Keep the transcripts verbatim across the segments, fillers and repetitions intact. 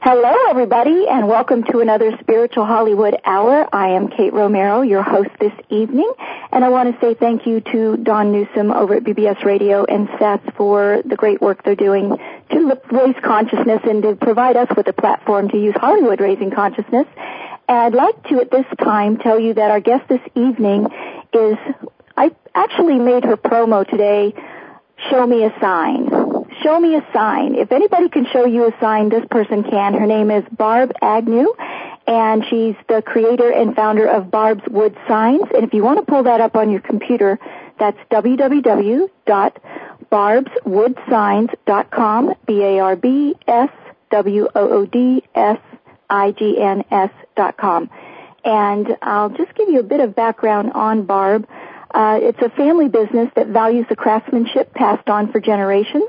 Hello, everybody, and welcome to another Spiritual Hollywood Hour. I am Kate Romero, your host this evening, and I want to say thank you to Don Newsom over at B B S Radio and Seth for the great work they're doing to raise consciousness and to provide us with a platform to use Hollywood raising consciousness. And I'd like to, at this time, tell you that our guest this evening is, I actually made her promo today, Show Me a Sign. Show me a sign. If anybody can show you a sign, this person can. Her name is Barb Agnew, and she's the creator and founder of Barb's Wood Signs. And if you want to pull that up on your computer, that's w w w dot barbs wood signs dot com, B A R B S W O O D S I G N S dot com. And I'll just give you a bit of background on Barb. Uh, it's a family business that values the craftsmanship passed on for generations.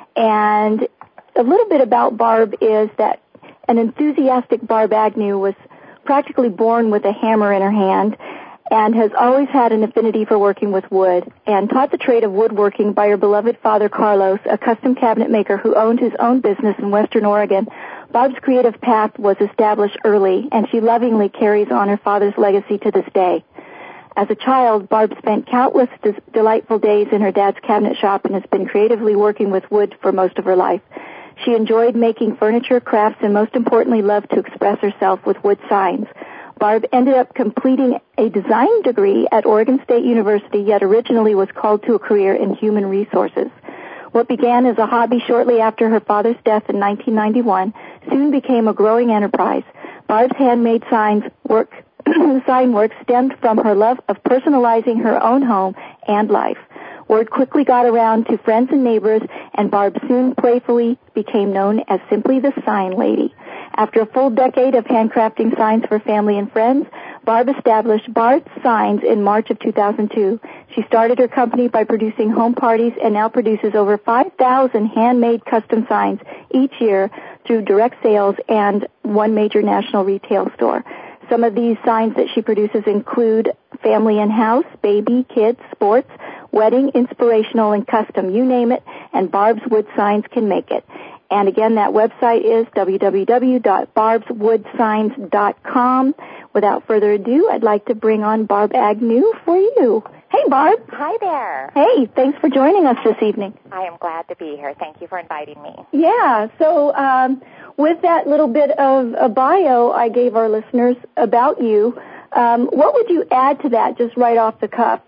And a little bit about Barb is that an enthusiastic Barb Agnew was practically born with a hammer in her hand and has always had an affinity for working with wood, and taught the trade of woodworking by her beloved father Carlos, a custom cabinet maker who owned his own business in Western Oregon. Barb's creative path was established early, and she lovingly carries on her father's legacy to this day. As a child, Barb spent countless des- delightful days in her dad's cabinet shop and has been creatively working with wood for most of her life. She enjoyed making furniture, crafts, and most importantly, loved to express herself with wood signs. Barb ended up completing a design degree at Oregon State University, yet originally was called to a career in human resources. What began as a hobby shortly after her father's death in nineteen ninety-one soon became a growing enterprise. Barb's handmade signs work sign work stemmed from her love of personalizing her own home and life. Word quickly got around to friends and neighbors, and Barb soon playfully became known as simply the Sign Lady. After a full decade of handcrafting signs for family and friends, Barb established Barb's Signs in March of two thousand two. She started her company by producing home parties and now produces over five thousand handmade custom signs each year through direct sales and one major national retail store. Some of these signs that she produces include family and house, baby, kids, sports, wedding, inspirational, and custom. You name it, and Barb's Wood Signs can make it. And again, that website is w w w dot barbs wood signs dot com. Without further ado, I'd like to bring on Barb Agnew for you. Hey, Barb. Hi there. Hey, thanks for joining us this evening. I am glad to be here. Thank you for inviting me. Yeah, so um, with that little bit of a bio I gave our listeners about you, um, what would you add to that just right off the cuff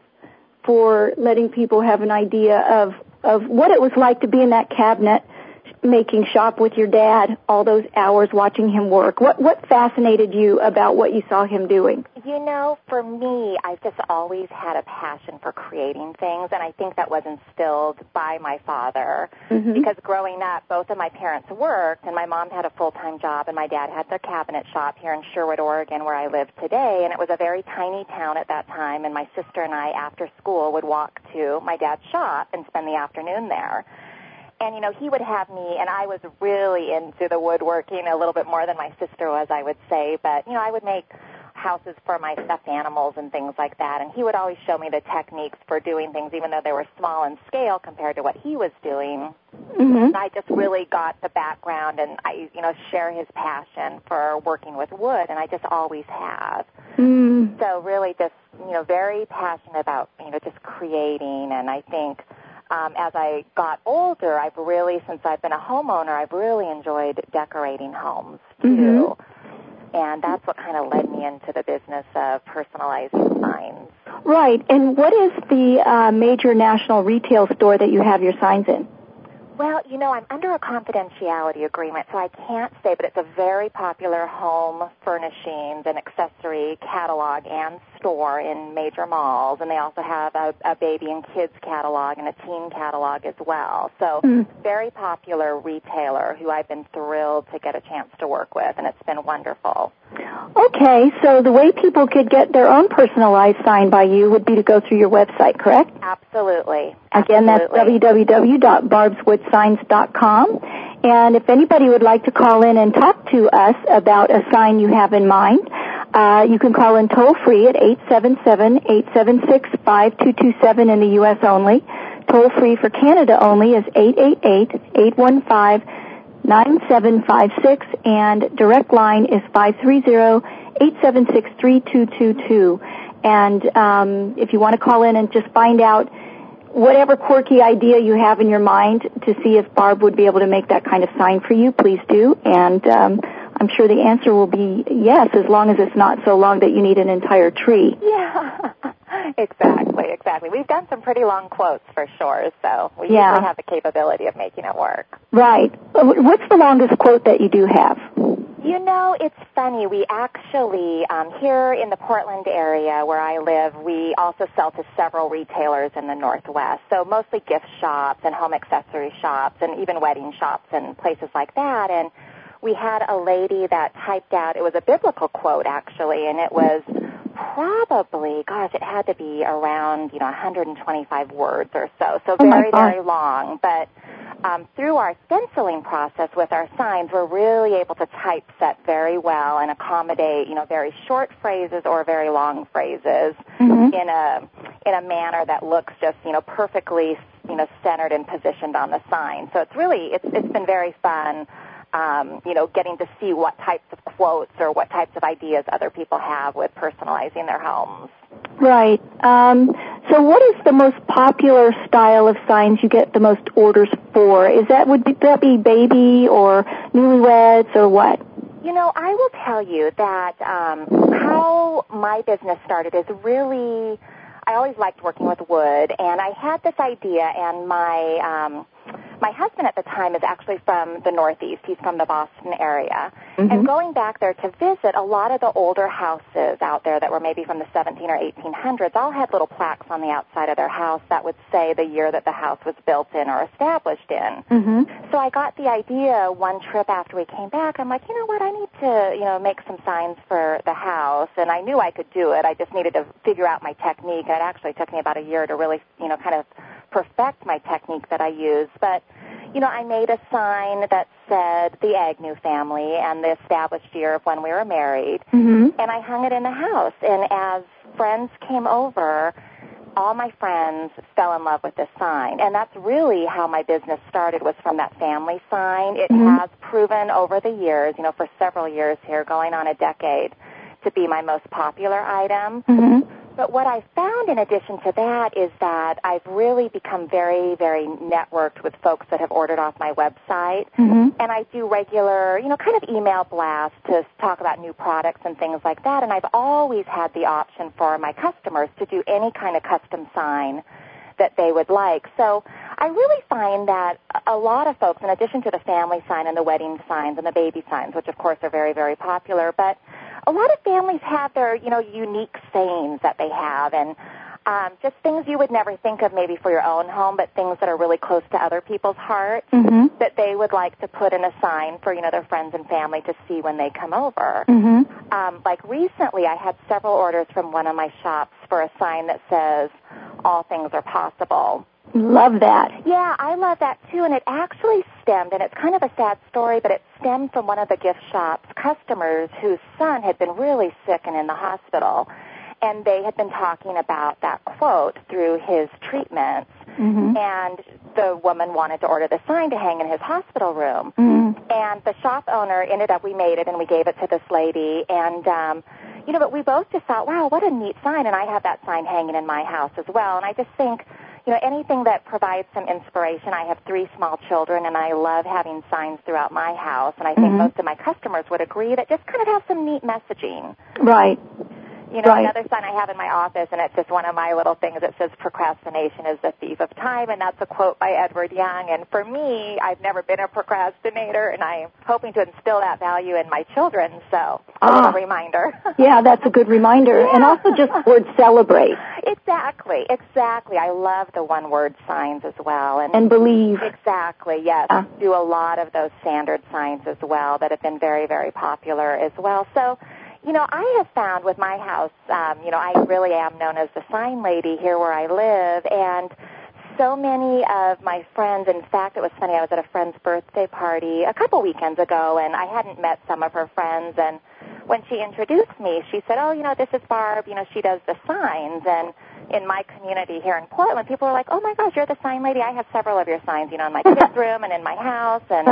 for letting people have an idea of, of what it was like to be in that cabinet making shop with your dad all those hours watching him work? What what fascinated you about what you saw him doing? You know, for me, I've just always had a passion for creating things, and I think that was instilled by my father. Mm-hmm. Because growing up, both of my parents worked, and my mom had a full-time job, and my dad had the cabinet shop here in Sherwood, Oregon, where I live today, and it was a very tiny town at that time, and my sister and I, after school, would walk to my dad's shop and spend the afternoon there. And, you know, he would have me, and I was really into the woodworking a little bit more than my sister was, I would say. But, you know, I would make houses for my stuffed animals and things like that. And he would always show me the techniques for doing things, even though they were small in scale compared to what he was doing. Mm-hmm. And I just really got the background, and I, you know, share his passion for working with wood, and I just always have. Mm. So really just, you know, very passionate about, you know, just creating, and I think... Um, as I got older, I've really, since I've been a homeowner, I've really enjoyed decorating homes, too. Mm-hmm. And that's what kind of led me into the business of personalizing signs. Right. And what is the uh, major national retail store that you have your signs in? Well, you know, I'm under a confidentiality agreement, so I can't say, but it's a very popular home furnishings and accessory catalog and store in major malls, and they also have a, a baby and kids catalog and a teen catalog as well. So mm. very popular retailer who I've been thrilled to get a chance to work with, and it's been wonderful. Okay, so the way people could get their own personalized sign by you would be to go through your website, correct? Absolutely. Again, that's w w w dot barbs wood signs dot com. And if anybody would like to call in and talk to us about a sign you have in mind, uh, you can call in toll-free at eight seven seven, eight seven six, five two two seven in the U S only. Toll-free for Canada only is eight eight eight, eight one five, nine seven five six, and direct line is five three zero, eight seven six, three two two two. And um, if you want to call in and just find out whatever quirky idea you have in your mind to see if Barb would be able to make that kind of sign for you, please do. And um, I'm sure the answer will be yes, as long as it's not so long that you need an entire tree. Yeah, exactly, exactly. We've done some pretty long quotes for sure, so we yeah. usually have the capability of making it work. Right. What's the longest quote that you do have? You know, it's funny. We actually, um, here in the Portland area where I live, we also sell to several retailers in the Northwest. So mostly gift shops and home accessory shops and even wedding shops and places like that. And we had a lady that typed out, it was a biblical quote actually, and it was probably, gosh, it had to be around, you know, one hundred twenty-five words or so. So very, oh very long. But Um, through our stenciling process with our signs, we're really able to typeset very well and accommodate, you know, very short phrases or very long phrases mm-hmm. in a in a manner that looks just, you know, perfectly, you know, centered and positioned on the sign. So it's really it's it's been very fun, um, you know, getting to see what types of quotes or what types of ideas other people have with personalizing their homes. Right. Um, so what is the most popular style of signs you get the most orders for? Is that, would that be baby or newlyweds or what? You know, I will tell you that um, how my business started is really, I always liked working with wood, and I had this idea, and my um, my husband at the time is actually from the Northeast. He's from the Boston area. Mm-hmm. And going back there to visit, a lot of the older houses out there that were maybe from the seventeen or eighteen hundreds all had little plaques on the outside of their house that would say the year that the house was built in or established in. Mm-hmm. So I got the idea one trip after we came back. I'm like, you know what, I need to, you know, make some signs for the house. And I knew I could do it. I just needed to figure out my technique. And it actually took me about a year to really, you know, kind of perfect my technique that I use. But, you know, I made a sign that said the Agnew family and the established year of when we were married, mm-hmm. and I hung it in the house. And as friends came over, all my friends fell in love with this sign. And that's really how my business started, was from that family sign. It mm-hmm. has proven over the years, you know, for several years here, going on a decade, to be my most popular item. Mm-hmm. But what I found in addition to that is that I've really become very, very networked with folks that have ordered off my website. Mm-hmm. And I do regular, you know, kind of email blasts to talk about new products and things like that. And I've always had the option for my customers to do any kind of custom sign that they would like. So I really find that a lot of folks, in addition to the family sign and the wedding signs and the baby signs, which of course are very, very popular, but a lot of families have their, you know, unique sayings that they have, and um, just things you would never think of maybe for your own home, but things that are really close to other people's hearts mm-hmm. that they would like to put in a sign for, you know, their friends and family to see when they come over. Mm-hmm. Um, like recently, I had several orders from one of my shops for a sign that says, "All things are possible." Love that. Yeah, I love that too, and it actually stemmed, and it's kind of a sad story, but it stemmed from one of the gift shop's customers whose son had been really sick and in the hospital, and they had been talking about that quote through his treatments, mm-hmm. and the woman wanted to order the sign to hang in his hospital room, mm-hmm. and the shop owner ended up, we made it, and we gave it to this lady, and um, you know, but we both just thought, wow, what a neat sign, and I have that sign hanging in my house as well, and I just think, you know, anything that provides some inspiration. I have three small children, and I love having signs throughout my house, and I think mm-hmm. most of my customers would agree that just kind of have some neat messaging. Right. You know, right. another sign I have in my office, and it's just one of my little things that says, "Procrastination is the thief of time," and that's a quote by Edward Young. And for me, I've never been a procrastinator, and I'm hoping to instill that value in my children, so a ah. little reminder. Yeah, that's a good reminder. Yeah. And also just the word celebrate. Exactly, exactly. I love the one-word signs as well. And, and believe. Exactly, yes. Yeah. Do a lot of those standard signs as well that have been very, very popular as well. So, you know, I have found with my house, um, you know, I really am known as the sign lady here where I live, and so many of my friends, in fact, it was funny, I was at a friend's birthday party a couple weekends ago, and I hadn't met some of her friends, and when she introduced me, she said, "Oh, you know, this is Barb, you know, she does the signs," and in my community here in Portland, people are like, "Oh my gosh, you're the sign lady. I have several of your signs, you know, in my kids' room and in my house." And, right.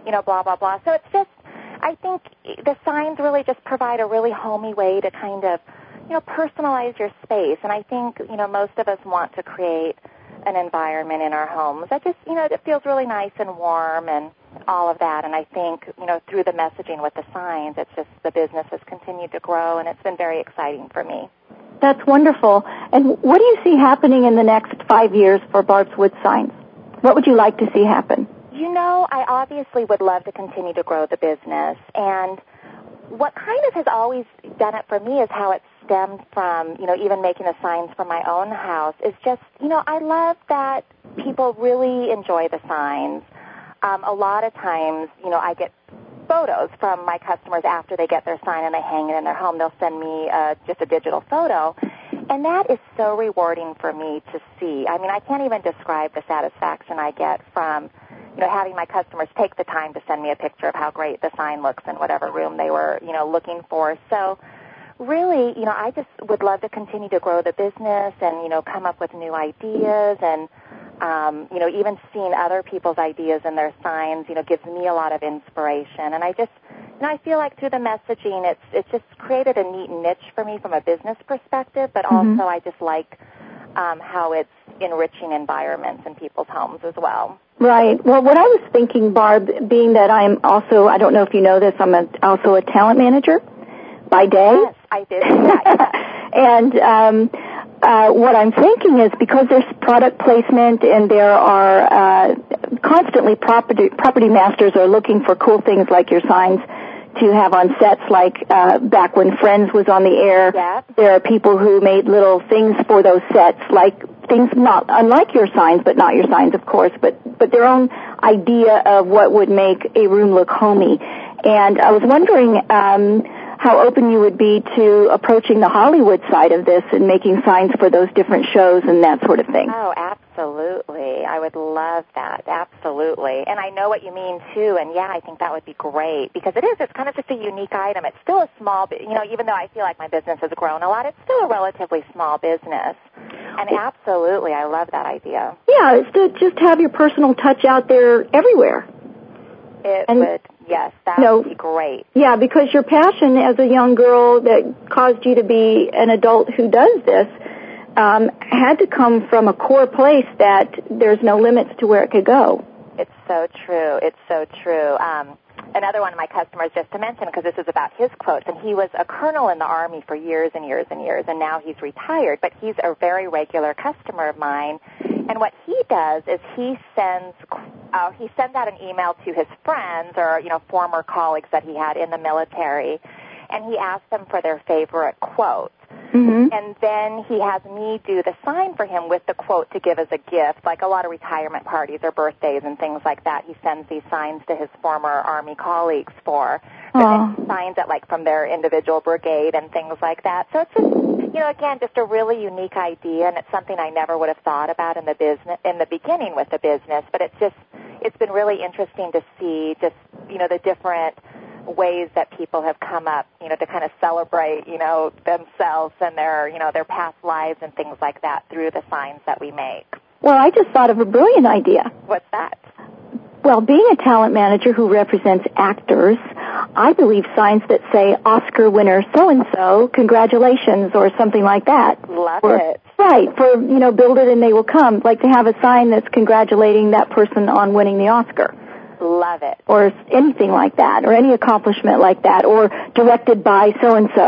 you know, blah, blah, blah. So it's just, I think the signs really just provide a really homey way to kind of, you know, personalize your space. And I think, you know, most of us want to create an environment in our homes that just, you know, it feels really nice and warm and all of that. And I think, you know, through the messaging with the signs, it's just the business has continued to grow, and it's been very exciting for me. That's wonderful. And what do you see happening in the next five years for Barb's Wood Signs? What would you like to see happen? You know, I obviously would love to continue to grow the business. And what kind of has always done it for me is how it stemmed from, you know, even making the signs for my own house is just, you know, I love that people really enjoy the signs. Um, a lot of times, you know, I get photos from my customers after they get their sign and they hang it in their home. They'll send me uh, just a digital photo, and that is so rewarding for me to see. I mean, I can't even describe the satisfaction I get from, you know, having my customers take the time to send me a picture of how great the sign looks in whatever room they were, you know, looking for. So really, you know, I just would love to continue to grow the business and, you know, come up with new ideas and, Um, you know, even seeing other people's ideas in their signs, you know, gives me a lot of inspiration. And I just, you know, I feel like through the messaging, it's it's just created a neat niche for me from a business perspective, but Mm-hmm. also I just like um, how it's enriching environments in people's homes as well. Right. Well, what I was thinking, Barb, being that I'm also, I don't know if you know this, I'm a, also a talent manager by day. Yes, I did. Yeah. and um Uh, what I'm thinking is because there's product placement and there are uh, constantly property property masters are looking for cool things like your signs to have on sets, like uh, back when Friends was on the air. Yeah. There are people who made little things for those sets, like things not unlike your signs, but not your signs, of course, but but their own idea of what would make a room look homey. And I was wondering Um, how open you would be to approaching the Hollywood side of this and making signs for those different shows and that sort of thing. Oh, absolutely. I would love that. Absolutely. And I know what you mean, too. And, yeah, I think that would be great because it is. It's kind of just a unique item. It's still a small, you know, even though I feel like my business has grown a lot, it's still a relatively small business. And absolutely, I love that idea. Yeah, it's to just have your personal touch out there everywhere. It and, would, yes, that no, would be great. Yeah, because your passion as a young girl that caused you to be an adult who does this um, had to come from a core place that there's no limits to where it could go. It's so true. It's so true. Um, another one of my customers, just to mention, because this is about his quotes, and he was a colonel in the Army for years and years and years, and now he's retired, but he's a very regular customer of mine. And what he does is he sends uh, he sends out an email to his friends or, you know, former colleagues that he had in the military, and he asks them for their favorite quote. Mm-hmm. And then he has me do the sign for him with the quote to give as a gift, like a lot of retirement parties or birthdays and things like that. He sends these signs to his former Army colleagues for, but then he signs it like from their individual brigade and things like that. So it's just, you know, again, just a really unique idea, and it's something I never would have thought about in the business in the beginning with the business. But it's just, it's been really interesting to see just, you know, the different ways that people have come up, you know, to kind of celebrate, you know, themselves and their, you know, their past lives and things like that through the signs that we make. Well, I just thought of a brilliant idea. What's that? Well, being a talent manager who represents actors, I believe signs that say Oscar winner so-and-so, congratulations, or something like that. Love for, it. Right, for, you know, build it and they will come. Like to have a sign that's congratulating that person on winning the Oscar. Love it. Or anything like that, or any accomplishment like that, or directed by so-and-so,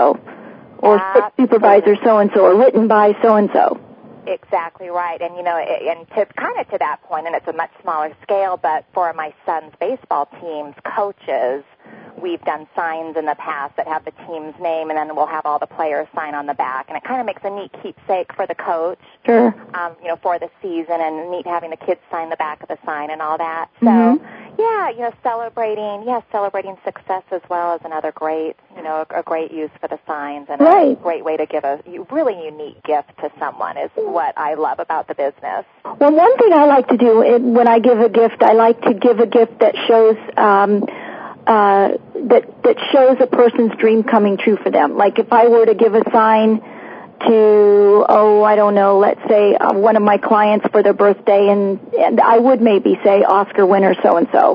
or Absolutely. supervisor so-and-so, or written by so-and-so. Exactly right. And, you know, and to kind of to that point, and it's a much smaller scale, but for my son's baseball team's coaches, we've done signs in the past that have the team's name, and then we'll have all the players sign on the back. And it kind of makes a neat keepsake for the coach, sure. um, you know, for the season, and neat having the kids sign the back of the sign and all that. So, mm-hmm. yeah, you know, celebrating, yeah, celebrating success as well as another great, you know, a, a great use for the signs and right. a great way to give a really unique gift to someone is what I love about the business. Well, one thing I like to do when I give a gift, I like to give a gift that shows um, uh, that that shows a person's dream coming true for them. Like if I were to give a sign to, oh, I don't know, let's say uh, one of my clients for their birthday, and, and I would maybe say Oscar winner so-and-so. Mm-hmm.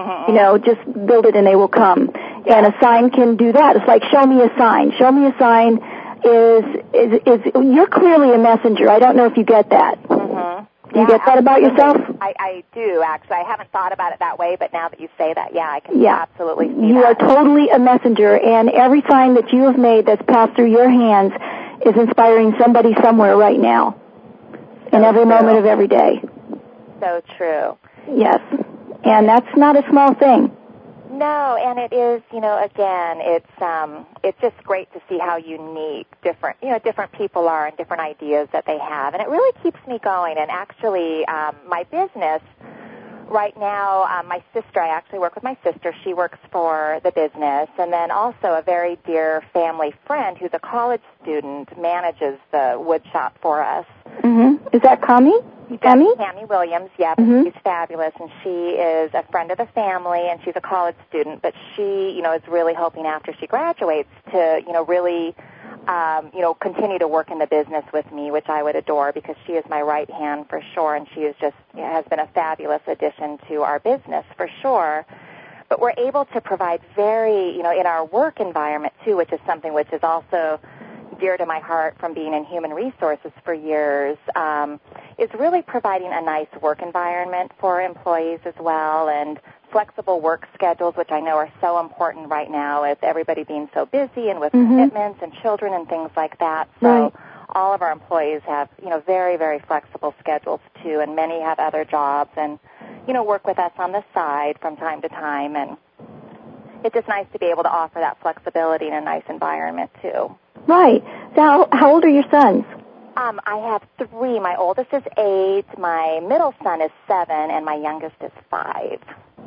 Mm-hmm. You know, just build it and they will come. Yeah. And a sign can do that. It's like, show me a sign. Show me a sign is, is, is, you're clearly a messenger. I don't know if you get that. Mm-hmm. Do you yeah, get that about yourself? I, I do, actually. I haven't thought about it that way, but now that you say that, yeah, I can yeah. absolutely see you that. You are totally a messenger, and every sign that you have made that's passed through your hands is inspiring somebody somewhere right now, so in every true. moment of every day. So true. Yes, and that's not a small thing. No, and it is, you know, again, it's um, it's just great to see how unique different, you know, different people are and different ideas that they have, and it really keeps me going. And actually, um, my business right now, um, my sister, I actually work with my sister. She works for the business, and then also a very dear family friend who's a college student manages the wood shop for us. Mm-hmm. Is that Kami? Tammy? Tammy Williams, yeah, mm-hmm. she's fabulous, and she is a friend of the family, and she's a college student, but she, you know, is really hoping after she graduates to, you know, really, um, you know, continue to work in the business with me, which I would adore because she is my right hand for sure, and she is just, you know, has been a fabulous addition to our business for sure. But we're able to provide very, you know, in our work environment too, which is something which is also dear to my heart from being in human resources for years, um, is really providing a nice work environment for employees as well, and flexible work schedules, which I know are so important right now with everybody being so busy and with mm-hmm. commitments and children and things like that. So right. all of our employees have, you know, very, very flexible schedules too, and many have other jobs and, you know, work with us on the side from time to time, and it's just nice to be able to offer that flexibility in a nice environment too. Right. Now, how old are your sons? Um, I have three. My oldest is eight, my middle son is seven, and my youngest is five.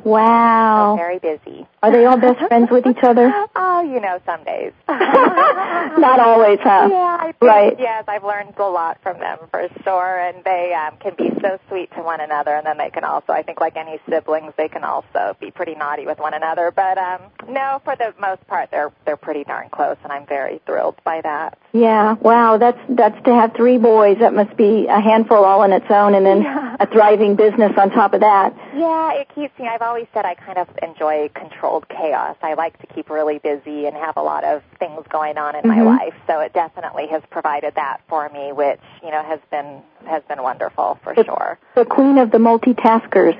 Wow. I'm very busy. Are they all best friends with each other? Oh, you know, some days. Not always, huh? Yeah, I think, right. yes, I've learned a lot from them for sure, and they um, can be so sweet to one another, and then they can also, I think like any siblings, they can also be pretty naughty with one another, but um, no, for the most part, they're they're pretty darn close, and I'm very thrilled by that. Yeah, wow, that's that's to have three boys. That must be a handful all on its own, and then yeah. a thriving business on top of that. Yeah, it keeps me, I've always said I kind of enjoy controlled chaos. I like to keep really busy and have a lot of things going on in mm-hmm. my life, so it definitely has provided that for me, which, you know, has been has been wonderful for the, sure. The queen of the multitaskers.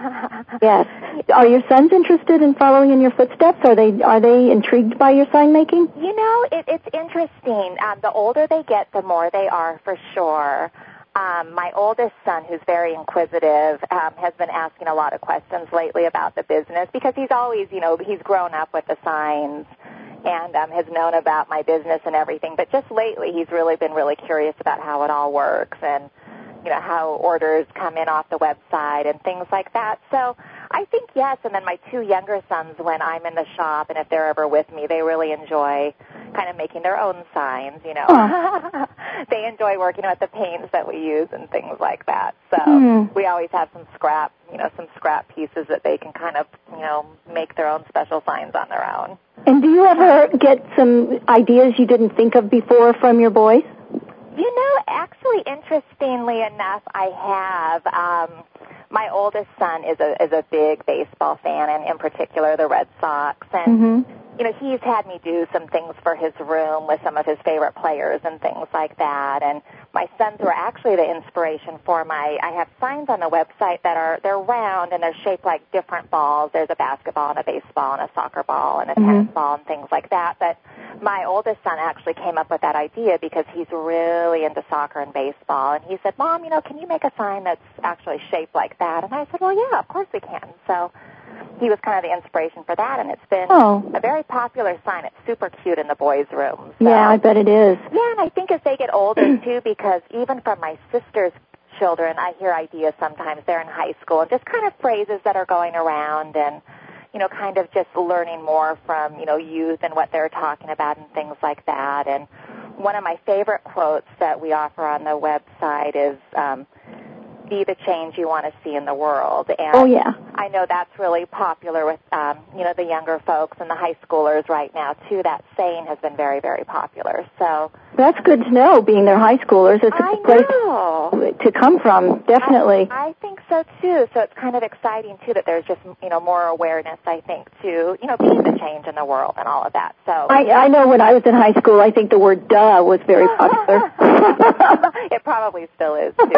Yes. Are your sons interested in following in your footsteps? Are they are they intrigued by your sign making? You know, it, it's interesting. Um, the older they get, the more they are for sure. Um, my oldest son, who's very inquisitive, um, has been asking a lot of questions lately about the business because he's always, you know, he's grown up with the signs and um, has known about my business and everything. But just lately, he's really been really curious about how it all works and, you know, how orders come in off the website and things like that. So I think yes. And then my two younger sons, when I'm in the shop and if they're ever with me, they really enjoy kind of making their own signs, you know. Oh. They enjoy working with the paints that we use and things like that. So mm. we always have some scrap, you know, some scrap pieces that they can kind of, you know, make their own special signs on their own. And do you ever get some ideas you didn't think of before from your boys? You know, actually, interestingly enough, I have. Um, my oldest son is a is a big baseball fan, and in particular the Red Sox. And mm-hmm. you know, he's had me do some things for his room with some of his favorite players and things like that. And my sons were actually the inspiration for my. I have signs on the website that are they're round and they're shaped like different balls. There's a basketball and a baseball and a soccer ball and a mm-hmm. tennis ball and things like that. But my oldest son actually came up with that idea because he's really into soccer and baseball. And he said, "Mom, you know, can you make a sign that's actually shaped like that?" And I said, "Well, yeah, of course we can." So he was kind of the inspiration for that, and it's been oh. a very popular sign. It's super cute in the boys' room. So. Yeah, I bet it is. Yeah, and I think as they get older, too, because even from my sister's children, I hear ideas sometimes. They're in high school, and just kind of phrases that are going around and, you know, kind of just learning more from, you know, youth and what they're talking about and things like that. And one of my favorite quotes that we offer on the website is, um, be the change you want to see in the world. And oh, yeah. I know that's really popular with, um, you know, the younger folks and the high schoolers right now, too. That saying has been very, very popular. So that's good to know, being their high schoolers. It's a I good place know. to come from, definitely. I, I think so, too. So it's kind of exciting, too, that there's just, you know, more awareness, I think, to, you know, being the change in the world and all of that. So I, I know when I was in high school, I think the word duh was very popular. It probably still is, too.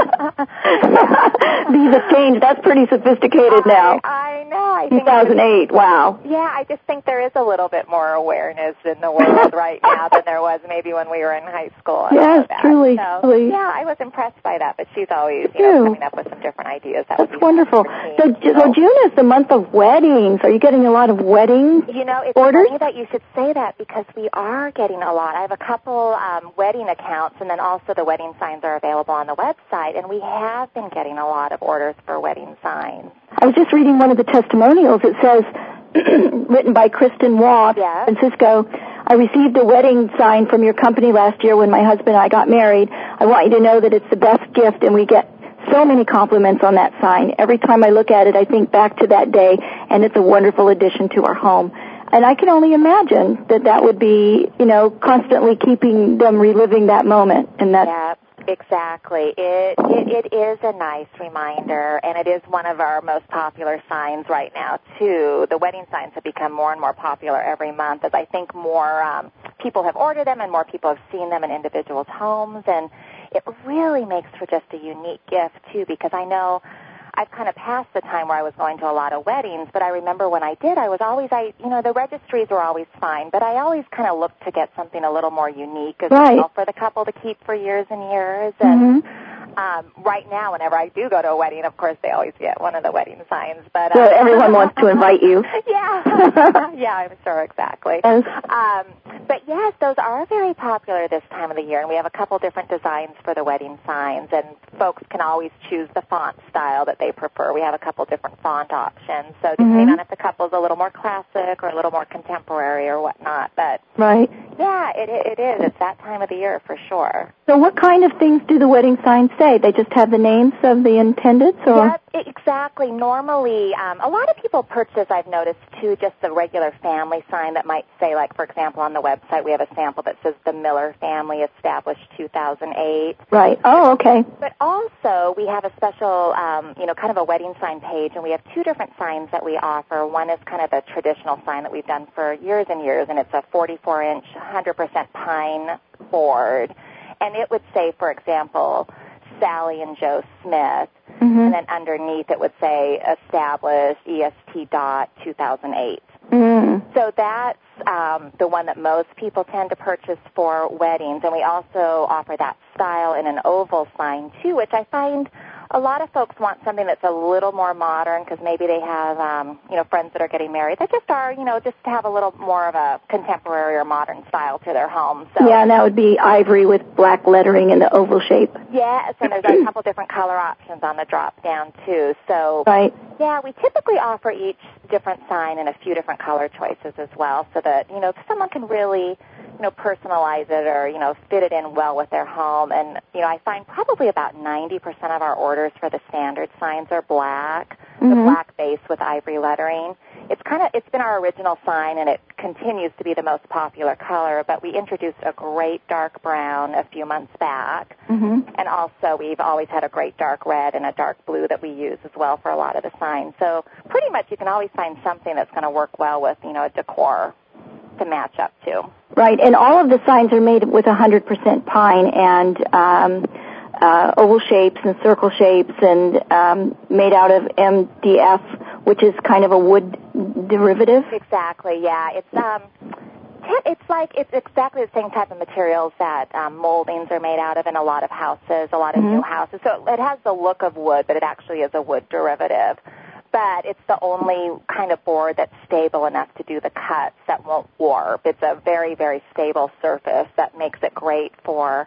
These have changed. That's pretty sophisticated I, now. I know. I two thousand eight, wow. Yeah, I just think there is a little bit more awareness in the world right now than there was maybe when we were in high school. And yes, all of that. truly, so, truly. Yeah, I was impressed by that, but she's always, you know, coming up with some different ideas. That That's would be wonderful. So, so June is the month of weddings. Are you getting a lot of wedding You know, it's orders? funny that you should say that because we are getting a lot. I have a couple um, wedding accounts, and then also the wedding signs are available on the website, and we have been getting a lot of orders for wedding signs. I was just reading one of the testimonials. It says, written by Kristen Waugh, yes. Francisco, I received a wedding sign from your company last year when my husband and I got married. I want you to know that it's the best gift, and we get so many compliments on that sign. Every time I look at it, I think back to that day, and it's a wonderful addition to our home. And I can only imagine that that would be, you know, constantly keeping them reliving that moment. And that. Yeah, exactly. It, it it is a nice reminder, and it is one of our most popular signs right now, too. The wedding signs have become more and more popular every month as I think more um, people have ordered them and more people have seen them in individuals' homes. And it really makes for just a unique gift, too, because I know I've kind of passed the time where I was going to a lot of weddings, but I remember when I did, I was always, I, you know, the registries were always fine, but I always kind of looked to get something a little more unique as right. well for the couple to keep for years and years. And mm-hmm. um, right now, whenever I do go to a wedding, of course, they always get one of the wedding signs. But so uh, everyone wants to invite you. Yeah, yeah, I'm sure, exactly. Yes. Um, but yes, those are very popular this time of the year, and we have a couple different designs for the wedding signs, and folks can always choose the font style that they prefer. We have a couple different font options, so depending mm-hmm. on if the couple's a little more classic or a little more contemporary or whatnot. But right. yeah, it it is. It's that time of the year for sure. So what kind of things do the wedding signs say? They just have the names of the intendeds, or? Yep, exactly. Normally, um, a lot of people purchase, I've noticed, too, just the regular family sign that might say, like, for example, on the website, we have a sample that says the Miller family established two thousand eight. Right. Oh, okay. But also, we have a special, um, you know, kind of a wedding sign page, and we have two different signs that we offer. One is kind of a traditional sign that we've done for years and years, and it's a forty-four inch, one hundred percent pine board. And it would say, for example, Sally and Joe Smith, mm-hmm. and then underneath it would say established E S T dot two thousand eight. Mm. So that's um, the one that most people tend to purchase for weddings, and we also offer that style in an oval sign too, which I find a lot of folks want something that's a little more modern because maybe they have, um, you know, friends that are getting married that just are, you know, just to have a little more of a contemporary or modern style to their home. So yeah, and that would be ivory with black lettering in the oval shape. Yes, and there's a couple different color options on the drop down too. So right. Yeah, we typically offer each different sign in a few different color choices as well, so that, you know, someone can really, you know, personalize it or, you know, fit it in well with their home. And, you know, I find probably about ninety percent of our orders for the standard signs are black, mm-hmm. the black base with ivory lettering. It's kind of, it's been our original sign, and it continues to be the most popular color, but we introduced a great dark brown a few months back. Mm-hmm. And also we've always had a great dark red and a dark blue that we use as well for a lot of the signs. So pretty much you can always find something that's going to work well with, you know, a decor to match up to. Right, and all of the signs are made with one hundred percent pine and um, uh, oval shapes and circle shapes and um, made out of M D F, which is kind of a wood derivative. Exactly, yeah. It's um, it's like it's exactly the same type of materials that um, moldings are made out of in a lot of houses, a lot of mm-hmm. new houses. So it has the look of wood, but it actually is a wood derivative. But it's the only kind of board that's stable enough to do the cuts that won't warp. It's a very, very stable surface that makes it great for,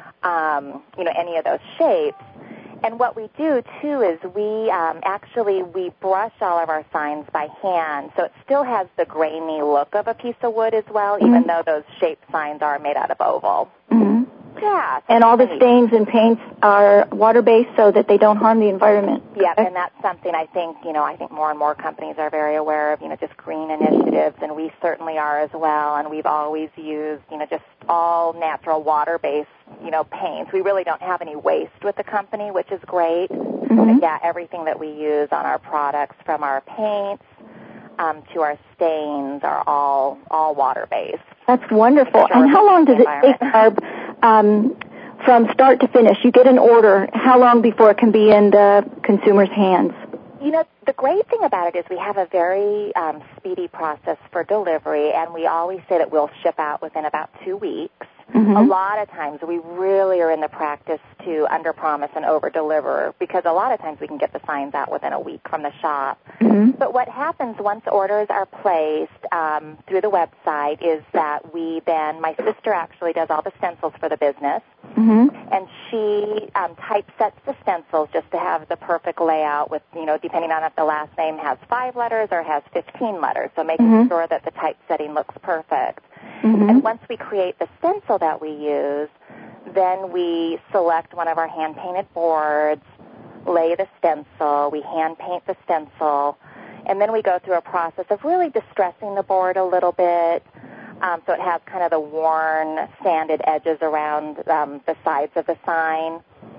um, you know, any of those shapes. And what we do, too, is we um, actually, we brush all of our signs by hand, so it still has the grainy look of a piece of wood as well, mm-hmm. even though those shaped signs are made out of oval. Mm-hmm. Yeah. And all the stains and paints are water-based so that they don't harm the environment. Yeah, and that's something I think, you know, I think more and more companies are very aware of, you know, just green initiatives, and we certainly are as well, and we've always used, you know, just all natural water-based, you know, paints. We really don't have any waste with the company, which is great. Mm-hmm. But yeah, everything that we use on our products, from our paints um, to our stains, are all all water-based. That's wonderful. And how long does it take, Barb, um, from start to finish? You get an order. How long before it can be in the consumer's hands? You know, the great thing about it is we have a very um, speedy process for delivery, and we always say that we'll ship out within about two weeks. Mm-hmm. A lot of times we really are in the practice to under-promise and over-deliver, because a lot of times we can get the signs out within a week from the shop. Mm-hmm. But what happens once orders are placed um, through the website is that we then, my sister actually does all the stencils for the business, mm-hmm. and she um, typesets the stencils just to have the perfect layout with, you know, depending on if the last name has five letters or has fifteen letters, so making mm-hmm. sure that the typesetting looks perfect. Mm-hmm. And once we create the stencil that we use, then we select one of our hand-painted boards, lay the stencil, we hand-paint the stencil, and then we go through a process of really distressing the board a little bit, um, so it has kind of the worn, sanded edges around um, the sides of the sign.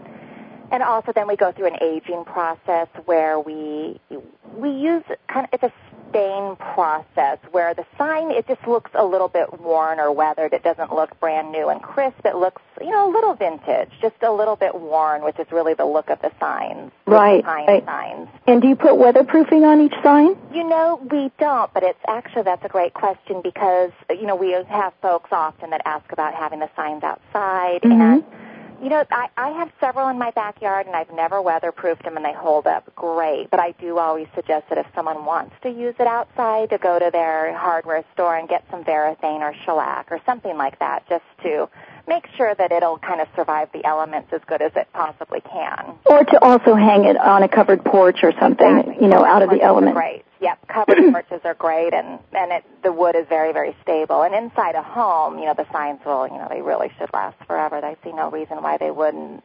And also then we go through an aging process where we we use kind of, it's a stain process where the sign, it just looks a little bit worn or weathered. It doesn't look brand new and crisp. It looks, you know, a little vintage, just a little bit worn, which is really the look of the signs. Right. The pine right. signs. And do you put weatherproofing on each sign? You know, we don't, but it's actually, that's a great question, because, you know, we have folks often that ask about having the signs outside, mm-hmm. and you know, I, I have several in my backyard, and I've never weatherproofed them, and they hold up great. But I do always suggest that if someone wants to use it outside, to go to their hardware store and get some Varathane or shellac or something like that, just to make sure that it'll kind of survive the elements as good as it possibly can. Or to also hang it on a covered porch or something, exactly. you know, covered out of the elements. Great. Yep, covered porches are great, and, and it, the wood is very, very stable. And inside a home, you know, the signs will, you know, they really should last forever. I see no reason why they wouldn't.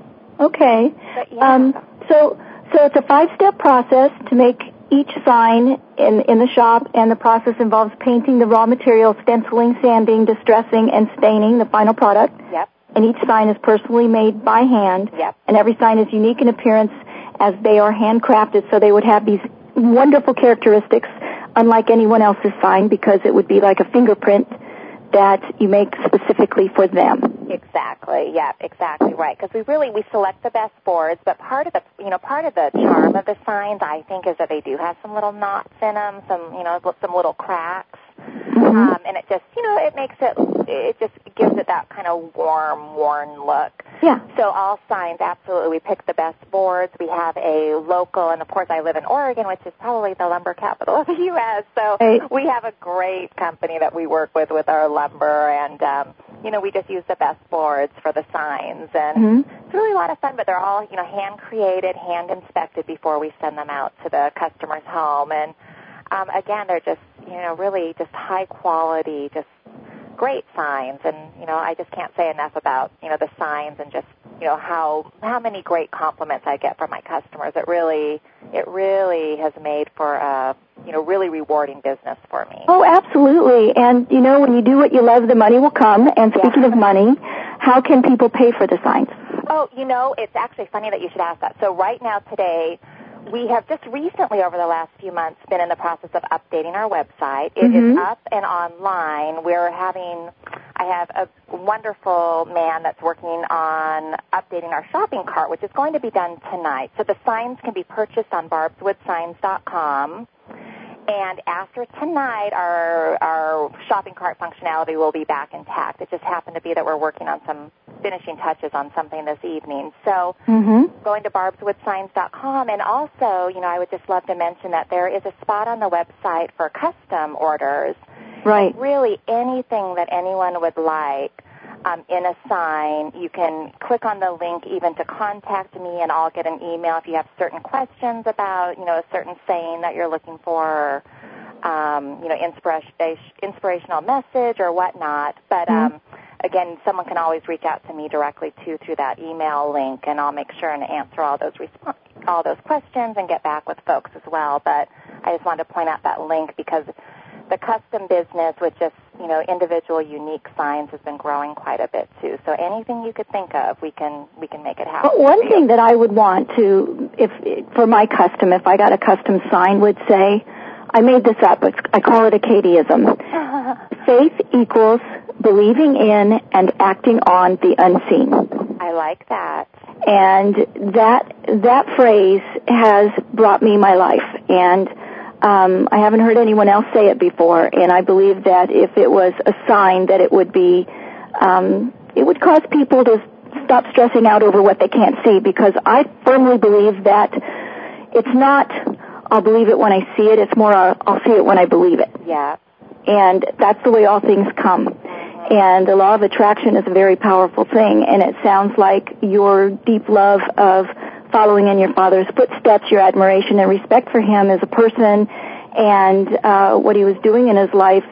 Okay. But, yeah. Um, so, so it's a five-step process to make each sign in, in the shop, and the process involves painting the raw material, stenciling, sanding, distressing, and staining the final product. Yep. And each sign is personally made by hand. Yep. And every sign is unique in appearance as they are handcrafted, so they would have these wonderful characteristics unlike anyone else's sign, because it would be like a fingerprint that you make specifically for them. Exactly. Yeah, exactly right. Because we really, we select the best boards, but part of the, you know, part of the charm of the signs, I think, is that they do have some little knots in them, some, you know, some little cracks. Mm-hmm. Um, and it just, you know, it makes it, it just gives it that kind of warm, worn look. Yeah. So all signs, absolutely, we pick the best boards. We have a local, and of course I live in Oregon, which is probably the lumber capital of the U S, so right. we have a great company that we work with with our lumber, and, um, you know, we just use the best boards for the signs, and mm-hmm. it's really a lot of fun, but they're all, you know, hand-created, hand-inspected before we send them out to the customer's home, and Um, again, they're just, you know, really just high quality, just great signs. And, you know, I just can't say enough about, you know, the signs and just, you know, how how many great compliments I get from my customers. It really, it really has made for a, you know, really rewarding business for me. Oh, absolutely. And, you know, when you do what you love, the money will come. And speaking yeah. of money, how can people pay for the signs? Oh, you know, it's actually funny that you should ask that. So right now today, we have just recently, over the last few months, been in the process of updating our website. It mm-hmm. is up and online. We're having, I have a wonderful man that's working on updating our shopping cart, which is going to be done tonight. So the signs can be purchased on barbs wood signs dot com. And after tonight, our our shopping cart functionality will be back intact. It just happened to be that we're working on some finishing touches on something this evening. So mm-hmm. going to barbs wood signs dot com. And also, you know, I would just love to mention that there is a spot on the website for custom orders. Right. Really anything that anyone would like. Um, in a sign, you can click on the link even to contact me, and I'll get an email if you have certain questions about, you know, a certain saying that you're looking for, or, um, you know, inspiration, inspirational message or whatnot. But um, again, someone can always reach out to me directly, too, through that email link, and I'll make sure and answer all those resp- all those questions and get back with folks as well. But I just wanted to point out that link because the custom business with just, you know, individual unique signs has been growing quite a bit, too. So anything you could think of, we can we can make it happen. Well, one thing that I would want to, if for my custom, if I got a custom sign, would say, I made this up, it's, I call it a Katieism. Faith equals believing in and acting on the unseen. I like that. And that that phrase has brought me my life. And um, I haven't heard anyone else say it before. And I believe that if it was a sign, that it would be, um, it would cause people to stop stressing out over what they can't see. Because I firmly believe that it's not, I'll believe it when I see it. It's more, I'll, I'll see it when I believe it. Yeah. And that's the way all things come. And the law of attraction is a very powerful thing, and it sounds like your deep love of following in your father's footsteps, your admiration and respect for him as a person, and uh, what he was doing in his life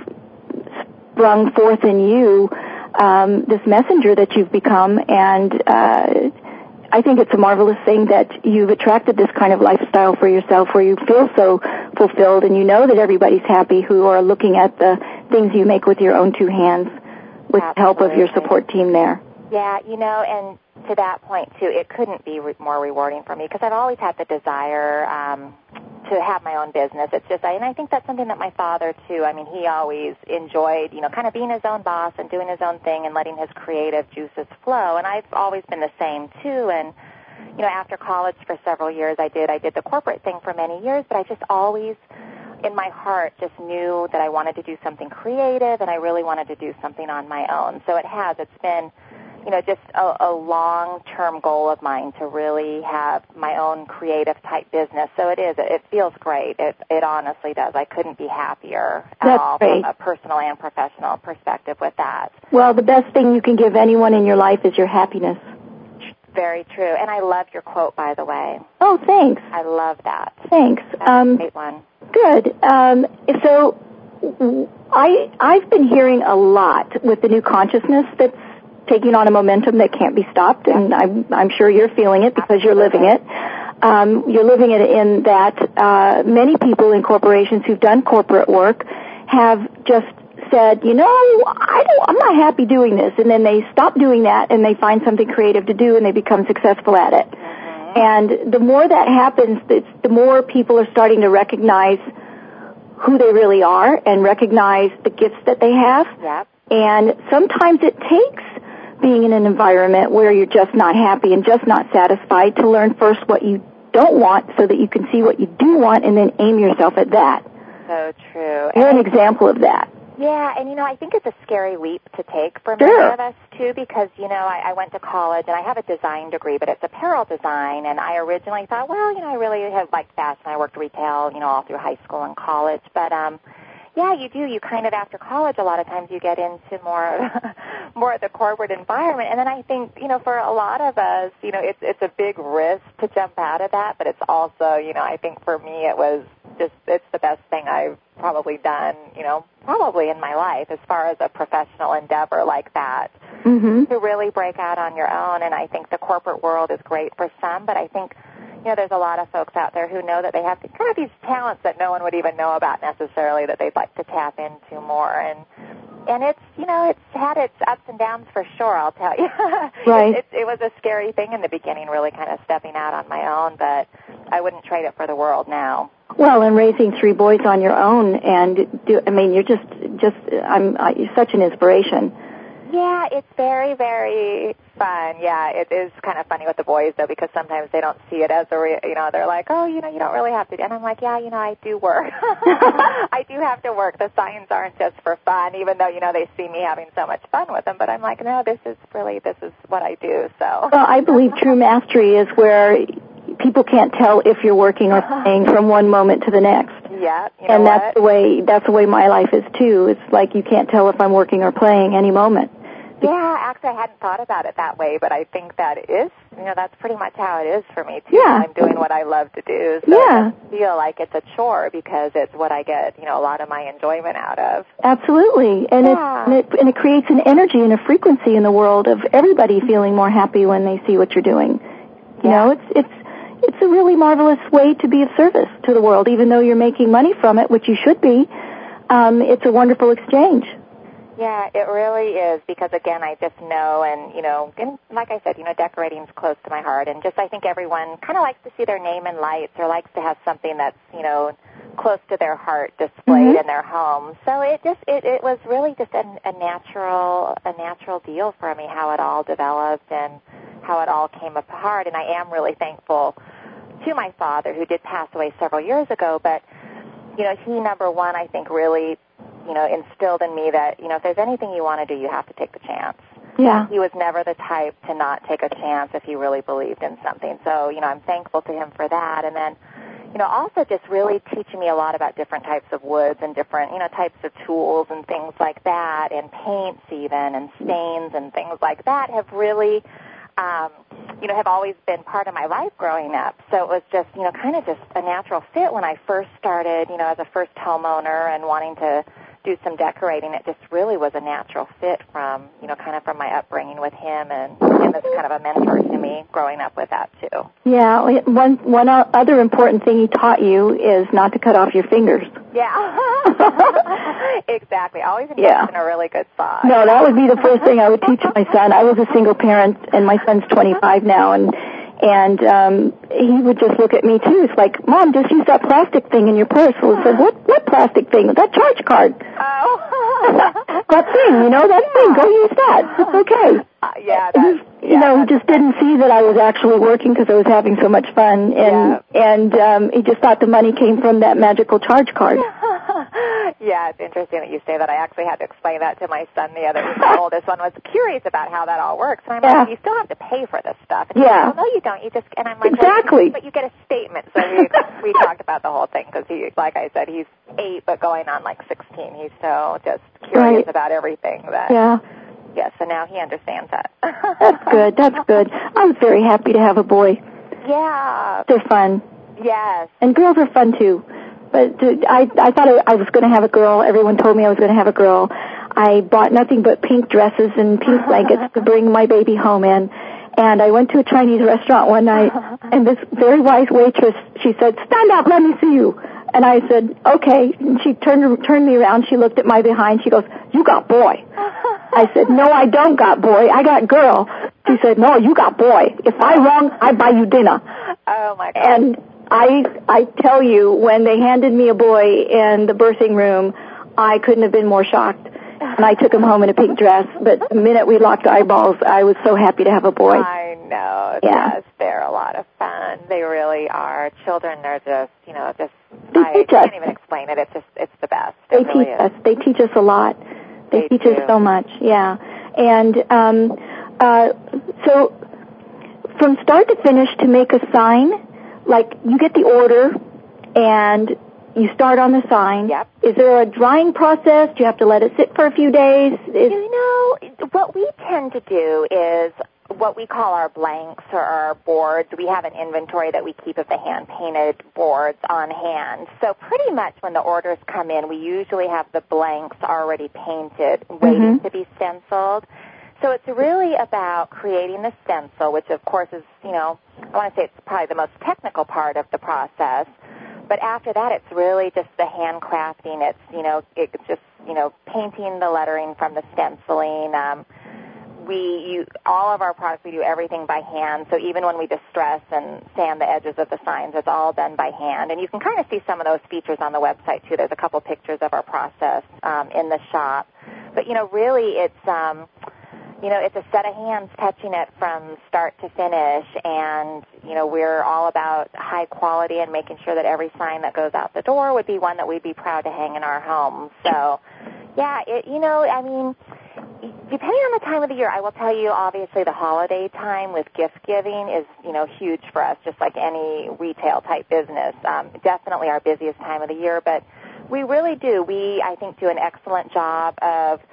sprung forth in you, um, this messenger that you've become, and uh, I think it's a marvelous thing that you've attracted this kind of lifestyle for yourself where you feel so fulfilled, and you know that everybody's happy who are looking at the things you make with your own two hands. With the help of your support team there. Yeah, you know, and to that point, too, it couldn't be re- more rewarding for me because I've always had the desire um, to have my own business. It's just, and I think that's something that my father, too, I mean, he always enjoyed, you know, kind of being his own boss and doing his own thing and letting his creative juices flow. And I've always been the same, too. And, you know, after college for several years, I did, I did the corporate thing for many years, but I just always, in my heart, just knew that I wanted to do something creative and I really wanted to do something on my own. So it has. It's been, you know, just a, a long-term goal of mine to really have my own creative-type business. So it is. It feels great. It, it honestly does. I couldn't be happier at That's all great. from a personal and professional perspective with that. Well, the best thing you can give anyone in your life is your happiness. Very true. And I love your quote, by the way. Oh, thanks. I love that. Thanks. That's um, a great one. Good. Um, so I, I've been hearing a lot with the new consciousness that's taking on a momentum that can't be stopped, and I'm, I'm sure you're feeling it because you're living it. Um, you're living it in that uh, many people in corporations who've done corporate work have just said, you know, I don't, I'm not happy doing this, and then they stop doing that and they find something creative to do and they become successful at it. And the more that happens, it's the more people are starting to recognize who they really are and recognize the gifts that they have. Yep. And sometimes it takes being in an environment where you're just not happy and just not satisfied to learn first what you don't want so that you can see what you do want and then aim yourself at that. So true. You're an example of that. Yeah, and, you know, I think it's a scary leap to take for sure. many of us, too, because, you know, I, I went to college, and I have a design degree, but it's apparel design, and I originally thought, well, you know, I really have liked fashion. I worked retail, you know, all through high school and college, but, um, yeah, you do. You kind of, after college, a lot of times you get into more more of the corporate environment, and then I think, you know, for a lot of us, you know, it's it's a big risk to jump out of that, but it's also, you know, I think for me it was just, it's the best thing I've probably done, you know, probably in my life as far as a professional endeavor like that, mm-hmm. to really break out on your own. And I think the corporate world is great for some, but I think, you know, there's a lot of folks out there who know that they have kind of these talents that no one would even know about necessarily that they'd like to tap into more. And and it's, you know, it's had its ups and downs for sure, I'll tell you. Right. it, it, it was a scary thing in the beginning, really kind of stepping out on my own, but I wouldn't trade it for the world now. Well, and raising three boys on your own, and do, I mean, you're just, just, I'm, uh, you're such an inspiration. Yeah, it's very, very fun. Yeah, it is kind of funny with the boys, though, because sometimes they don't see it as a, re- you know, they're like, oh, you know, you don't really have to do, and I'm like, yeah, you know, I do work. I do have to work. The signs aren't just for fun, even though, you know, they see me having so much fun with them, but I'm like, no, this is really, this is what I do, so. Well, I believe true mastery is where people can't tell if you're working or playing from one moment to the next. Yeah, you know and that's what? the way, that's the way my life is, too. It's like you can't tell if I'm working or playing any moment. Yeah, actually, I hadn't thought about it that way, but I think that is you know, that's pretty much how it is for me, too. Yeah. I'm doing what I love to do, so yeah. I feel like it's a chore because it's what I get, you know, a lot of my enjoyment out of. Absolutely. And, yeah. it, and, it, and it creates an energy and a frequency in the world of everybody feeling more happy when they see what you're doing. You yeah. know, it's it's it's a really marvelous way to be of service to the world, even though you're making money from it, which you should be. Um, it's a wonderful exchange. Yeah, it really is, because, again, I just know, and, you know, and like I said, you know, decorating's close to my heart, and just I think everyone kind of likes to see their name in lights or likes to have something that's, you know, close to their heart displayed mm-hmm. in their home. So it just, it, it was really just a, a natural, a natural deal for me, how it all developed and how it all came apart, and I am really thankful to my father, who did pass away several years ago, but, you know, he, number one, I think really, you know, instilled in me that, you know, if there's anything you want to do, you have to take the chance. Yeah. He was never the type to not take a chance if he really believed in something. So, you know, I'm thankful to him for that. And then, you know, also just really teaching me a lot about different types of woods and different, you know, types of tools and things like that, and paints even, and stains and things like that have really, um, you know, have always been part of my life growing up. So it was just, you know, kind of just a natural fit when I first started, you know, as a first homeowner and wanting to do some decorating. It just really was a natural fit from, you know, kind of from my upbringing with him, and him as kind of a mentor to me growing up with that too. Yeah, one one other important thing he taught you is not to cut off your fingers. Yeah, exactly. Always invest yeah. in a really good saw. No, that would be the first thing I would teach my son. I was a single parent, and my son's twenty-five now, and And um, he would just look at me, too. It's like, Mom, just use that plastic thing in your purse. Well, I said, what, what plastic thing? That charge card. Oh. That thing, you know, that thing. Go use that. It's okay. Uh, yeah, that's, he, you yeah, know, he just didn't see that I was actually working because I was having so much fun. And, yeah. and um, he just thought the money came from that magical charge card. Yeah, it's interesting that you say that. I actually had to explain that to my son the other day. My oldest one was curious about how that all works. And I'm yeah. like, you still have to pay for this stuff. And yeah. Like, well, no, you don't. You just, and I'm like, exactly. Well, but you get a statement. So we we talked about the whole thing because he, like I said, he's eight, but going on like sixteen. He's so just curious right. about everything that. Yeah. Yeah, so now he understands that. That's good. That's good. I was very happy to have a boy. Yeah. They're fun. Yes. And girls are fun, too. But I, I thought I was going to have a girl. Everyone told me I was going to have a girl. I bought nothing but pink dresses and pink blankets to bring my baby home in. And I went to a Chinese restaurant one night, and this very wise waitress, she said, stand up, let me see you. And I said, okay. And she turned turned me around. She looked at my behind. She goes, you got boy. I said, no, I don't got boy. I got girl. She said, no, you got boy. If I wrong, I buy you dinner. Oh, my God. And I I tell you, when they handed me a boy in the birthing room, I couldn't have been more shocked. And I took him home in a pink dress, but the minute we locked eyeballs, I was so happy to have a boy. I know. Yeah. Yes, they're a lot of fun. They really are. Children, they're just, you know, just, they I teach can't us. even explain it. It's just, it's the best. They it really teach is. us. They teach us a lot. They, they teach do. us so much, yeah. And um, uh, so from start to finish to make a sign, like you get the order and you start on the sign. Yep. Is there a drying process? Do you have to let it sit for a few days? Is, you know, what we tend to do is what we call our blanks or our boards. We have an inventory that we keep of the hand-painted boards on hand. So pretty much when the orders come in, we usually have the blanks already painted, waiting mm-hmm. to be stenciled. So it's really about creating the stencil, which of course is, you know, I want to say it's probably the most technical part of the process. But after that, it's really just the handcrafting. It's, you know, it's just, you know, painting the lettering from the stenciling. Um, we, you, all of our products, we do everything by hand. So even when we distress and sand the edges of the signs, it's all done by hand. And you can kind of see some of those features on the website, too. There's a couple pictures of our process um, in the shop. But, you know, really it's... Um, You know, it's a set of hands touching it from start to finish, and, you know, we're all about high quality and making sure that every sign that goes out the door would be one that we'd be proud to hang in our homes. So, yeah, it, you know, I mean, depending on the time of the year, I will tell you, obviously, the holiday time with gift giving is, you know, huge for us, just like any retail-type business. Um, definitely our busiest time of the year, but we really do. We, I think, do an excellent job of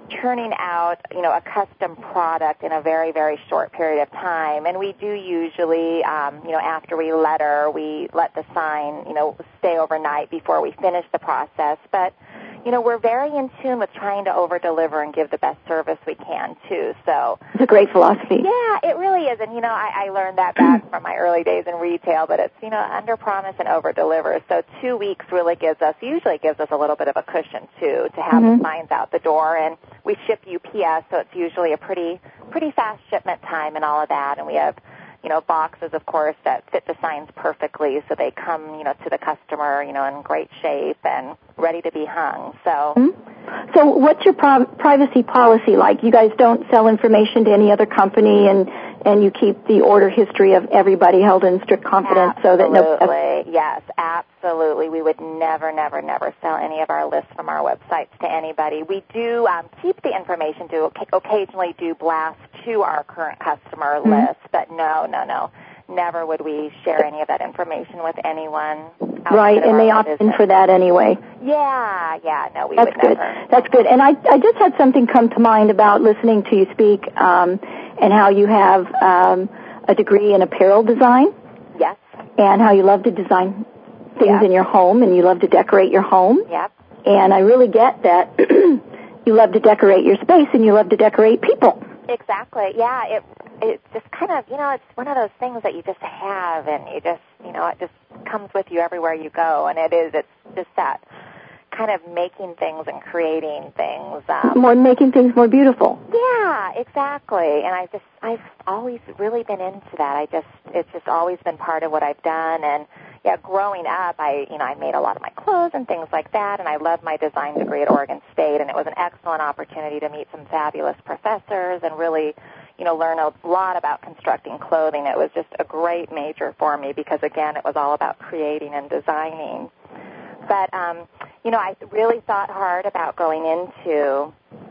churning out, you know, a custom product in a very, very short period of time. And we do usually, um, you know, after we letter, we let the sign, you know, stay overnight before we finish the process. But, you know, we're very in tune with trying to over-deliver and give the best service we can, too. So it's a great philosophy. Yeah, it really is. And, you know, I, I learned that back from my early days in retail, but it's, you know, under-promise and over-deliver. So two weeks really gives us, usually gives us a little bit of a cushion, too, to have mm-hmm. the signs out the door. And we ship U P S, so it's usually a pretty, pretty fast shipment time and all of that. And we have, you know, boxes, of course, that fit the signs perfectly, so they come, you know, to the customer, you know, in great shape and ready to be hung. So, mm-hmm. so what's your pri- privacy policy like? You guys don't sell information to any other company, and and you keep the order history of everybody held in strict confidence, absolutely. so that no. Yes, absolutely. We would never, never, never sell any of our lists from our websites to anybody. We do um, keep the information. Do occasionally do blast to our current customer mm-hmm. list, but no, no, no. Never would we share any of that information with anyone. Right, and they opt in for that anyway. Yeah, yeah, no, we That's would good. never. That's good. And I, I just had something come to mind about listening to you speak, um, and how you have um, a degree in apparel design. Yes. And how you love to design things yep. in your home, and you love to decorate your home. Yep. And I really get that you love to decorate your space, and you love to decorate people. Exactly. Yeah, it it's just kind of, you know, it's one of those things that you just have, and you just, you know, it just comes with you everywhere you go, and it is, it's just that kind of making things and creating things. Um, more making things more beautiful. Yeah, exactly. And I just, I've always really been into that. I just, it's just always been part of what I've done. And yeah, growing up, I, you know, I made a lot of my clothes and things like that. And I loved my design degree at Oregon State. And it was an excellent opportunity to meet some fabulous professors and really, you know, learn a lot about constructing clothing. It was just a great major for me because, again, it was all about creating and designing. But, um, you know, I really thought hard about going into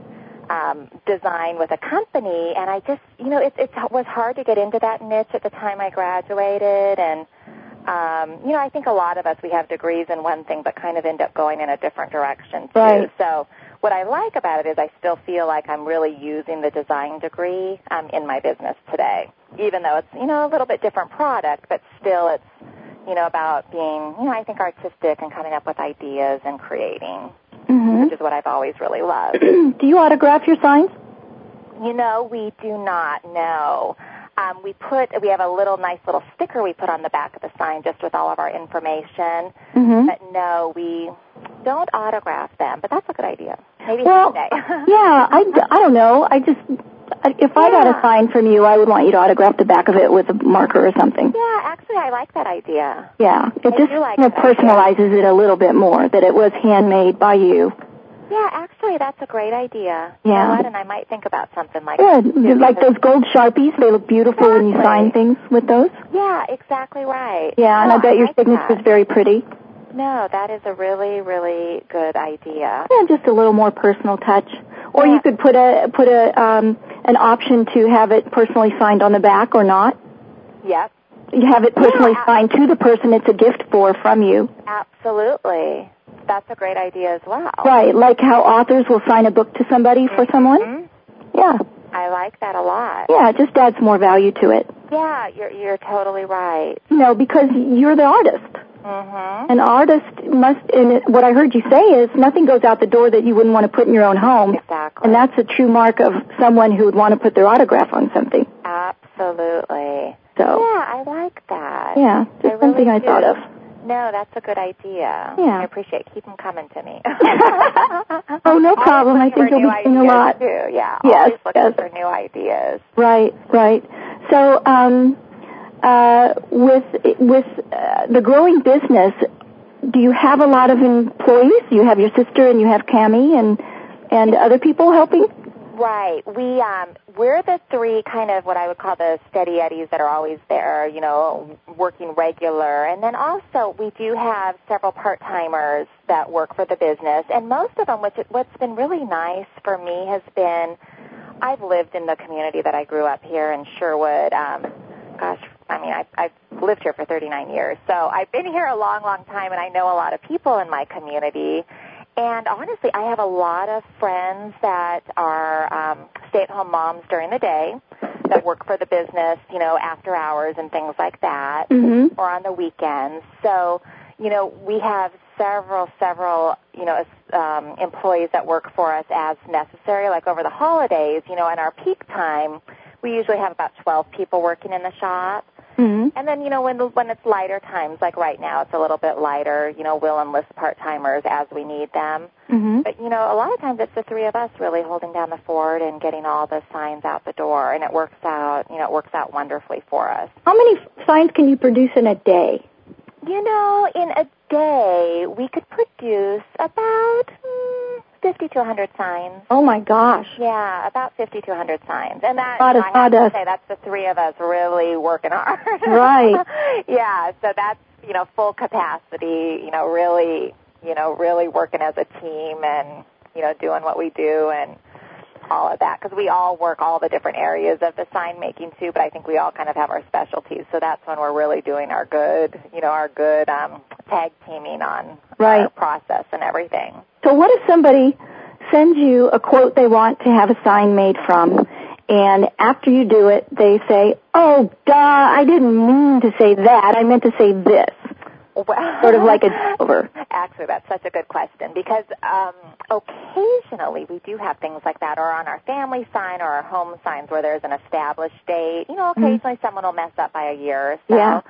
um, design with a company, and I just, you know, it, it was hard to get into that niche at the time I graduated. And, um, you know, I think a lot of us, we have degrees in one thing but kind of end up going in a different direction, too. Right. So what I like about it is I still feel like I'm really using the design degree um, in my business today, even though it's, you know, a little bit different product, but still it's, you know, about being, you know, I think artistic and coming up with ideas and creating, mm-hmm. which is what I've always really loved. Do you autograph your signs? You know, we do not, no. Um, we put, we have a little nice little sticker we put on the back of the sign just with all of our information. Mm-hmm. But no, we don't autograph them, but that's a good idea. Maybe well, someday. yeah, I, I don't know. I just, if I yeah. got a sign from you, I would want you to autograph the back of it with a marker or something. Yeah, actually, I like that idea. Yeah, it I just like you know, personalizes idea. it a little bit more, that it was handmade by you. Yeah, actually, that's a great idea. Yeah. You know what? And I might think about something like Good. that. Too, like those gold Sharpies, they look beautiful exactly. when you sign things with those. Yeah, exactly right. Yeah, and oh, I bet I your like signature that. is very pretty. No, that is a really, really good idea. Yeah, just a little more personal touch. Or yeah. you could put a put a um, an option to have it personally signed on the back or not. Yep. You have it personally yeah, signed to the person it's a gift for from you. Absolutely. That's a great idea as well. Right, like how authors will sign a book to somebody mm-hmm. for someone. Yeah. I like that a lot. Yeah, it just adds more value to it. Yeah, you're you're totally right. No, because you're the artist. Mm-hmm. An artist must, and what I heard you say is nothing goes out the door that you wouldn't want to put in your own home. Exactly. And that's a true mark of someone who would want to put their autograph on something. Absolutely. So. Yeah, I like that. Yeah, just I really something I do. thought of. No, that's a good idea. Yeah. I appreciate it. Keep them coming to me. Oh, no problem. I think you'll be seeing a lot. Too. Yeah, yes, always looking yes. for new ideas. Right, right. So, um, uh, with with uh, the growing business, do you have a lot of employees? You have your sister and you have Cammie and and other people helping? Right. We um we're the three kind of what I would call the steady eddies that are always there, you know, working regular. And then also we do have several part-timers that work for the business. And most of them, which what's been really nice for me has been, I've lived in the community that I grew up here in Sherwood. Um, gosh, I mean, I, I've lived here for thirty-nine years. So I've been here a long, long time, and I know a lot of people in my community. And honestly, I have a lot of friends that are um, stay-at-home moms during the day that work for the business, you know, after hours and things like that, mm-hmm. or on the weekends. So, you know, we have several, several, you know, um, employees that work for us as necessary. Like over the holidays, you know, in our peak time, we usually have about twelve people working in the shop. Mm-hmm. And then, you know, when the, when it's lighter times, like right now, it's a little bit lighter. You know, we'll enlist part-timers as we need them. Mm-hmm. But, you know, a lot of times it's the three of us really holding down the fort and getting all the signs out the door, and it works out, you know, it works out wonderfully for us. How many signs can you produce in a day? You know, in a day, we could produce about mm, fifty to one hundred signs. Oh, my gosh. Yeah, about fifty to one hundred signs. And that, you know, I have to say, that's the three of us really working hard. Right. Yeah, so that's, you know, full capacity, you know, really, you know, really working as a team and, you know, doing what we do and all of that, because we all work all the different areas of the sign making too, but I think we all kind of have our specialties, so that's when we're really doing our good, you know, our good um, tag teaming on right. our process and everything. So what if somebody sends you a quote they want to have a sign made from, and after you do it, they say, oh, duh, I didn't mean to say that, I meant to say this. Well, sort of like a over. Actually, that's such a good question, because um, occasionally we do have things like that, or on our family sign or our home signs where there's an established date. You know, occasionally mm-hmm. someone will mess up by a year or so. Yeah.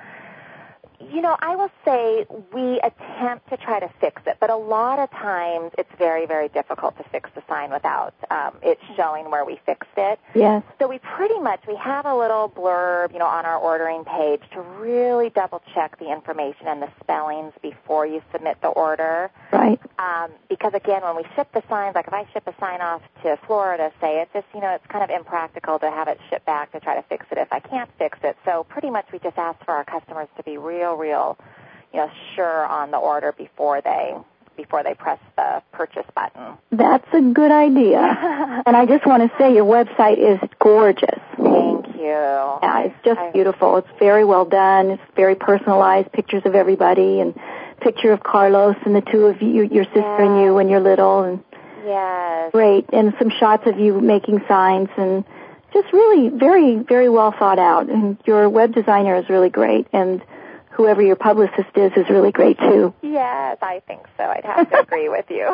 You know, I will say we attempt to try to fix it, but a lot of times it's very, very difficult to fix the sign without um, it showing where we fixed it. Yes. So we pretty much, we have a little blurb, you know, on our ordering page to really double-check the information and the spellings before you submit the order. Right. Um, because, again, when we ship the signs, like if I ship a sign off to Florida, say, it's just, you know, it's kind of impractical to have it shipped back to try to fix it if I can't fix it. So pretty much we just ask for our customers to be real, real, you know, sure on the order before they before they press the purchase button. That's a good idea. And I just want to say your website is gorgeous. Thank you. Yeah, it's just I, beautiful. It's very well done. It's very personalized, pictures of everybody, and picture of Carlos and the two of you, your sister yes. and you when you're little. And yes. Great. And some shots of you making signs, and just really very, very well thought out. And your web designer is really great, and whoever your publicist is is really great, too. Yes, I think so. I'd have to agree with you.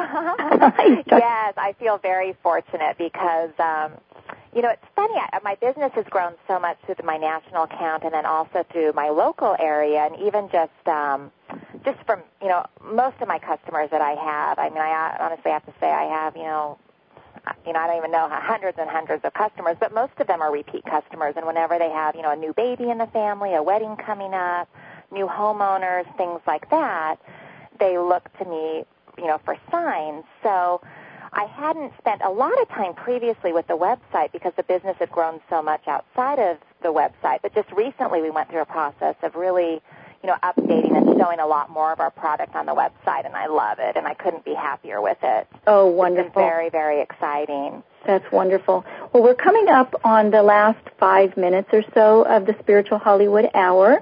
Yes, I feel very fortunate because, um, you know, it's funny. I, my business has grown so much through my national account and then also through my local area, and even just um, just from, you know, most of my customers that I have. I mean, I honestly have to say I have, you know, you know, I don't even know, hundreds and hundreds of customers, but most of them are repeat customers, and whenever they have, you know, a new baby in the family, a wedding coming up, new homeowners, things like that, they look to me, you know, for signs. So I hadn't spent a lot of time previously with the website because the business had grown so much outside of the website. But just recently we went through a process of really, you know, updating and showing a lot more of our product on the website, and I love it, and I couldn't be happier with it. Oh, wonderful. It's been very, very exciting. That's wonderful. Well, we're coming up on the last five minutes or so of the Spiritual Hollywood Hour.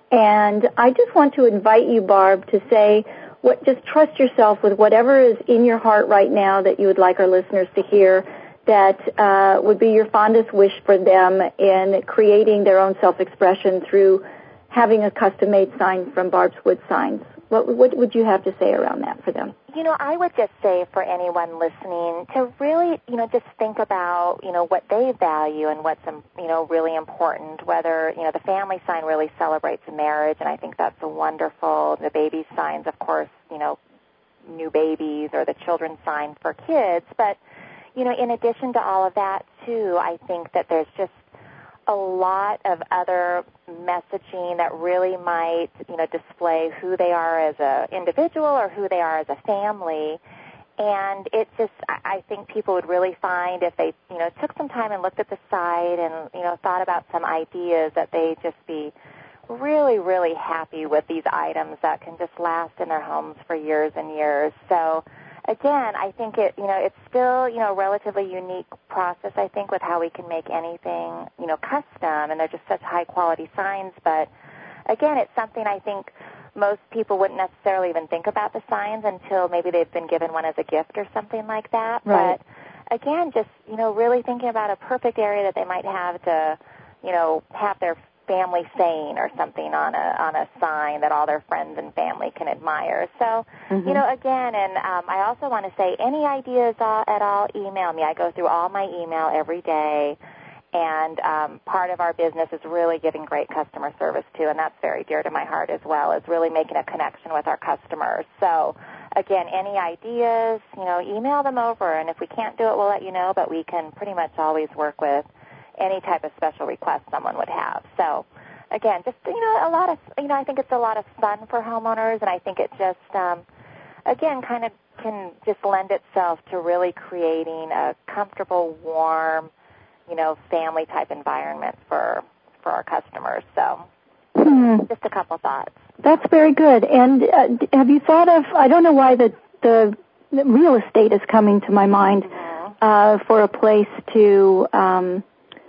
And I just want to invite you, Barb, to say, what, just trust yourself with whatever is in your heart right now that you would like our listeners to hear, that uh, would be your fondest wish for them in creating their own self-expression through having a custom-made sign from Barb's Wood Signs. What, what would you have to say around that for them? You know, I would just say for anyone listening to really, you know, just think about, you know, what they value and what's, you know, really important, whether, you know, the family sign really celebrates marriage, and I think that's a wonderful. The baby signs, of course, you know, new babies, or the children's sign for kids. But, you know, in addition to all of that, too, I think that there's just a lot of other messaging that really might, you know, display who they are as an individual or who they are as a family. And it just, I think people would really find if they, you know, took some time and looked at the site and, you know, thought about some ideas, that they'd just be really, really happy with these items that can just last in their homes for years and years. So, again, I think it, you know, it's still, you know, a relatively unique process, I think, with how we can make anything, you know, custom, and they're just such high-quality signs. But, again, it's something I think most people wouldn't necessarily even think about the signs until maybe they've been given one as a gift or something like that. Right. But again, just, you know, really thinking about a perfect area that they might have to, you know, have their family saying or something on a on a sign that all their friends and family can admire. So, mm-hmm. you know, again, and um, I also want to say any ideas uh, at all, email me. I go through all my email every day, and um, part of our business is really giving great customer service, too, and that's very dear to my heart as well, is really making a connection with our customers. So, again, any ideas, you know, email them over, and if we can't do it, we'll let you know, but we can pretty much always work with any type of special request someone would have. So, again, just, you know, a lot of, you know, I think it's a lot of fun for homeowners, and I think it just, um, again, kind of can just lend itself to really creating a comfortable, warm, you know, family-type environment for for our customers. So, hmm. just a couple thoughts. That's very good. And uh, have you thought of, I don't know why the, the, the real estate is coming to my mind, mm-hmm. uh, for a place to, um,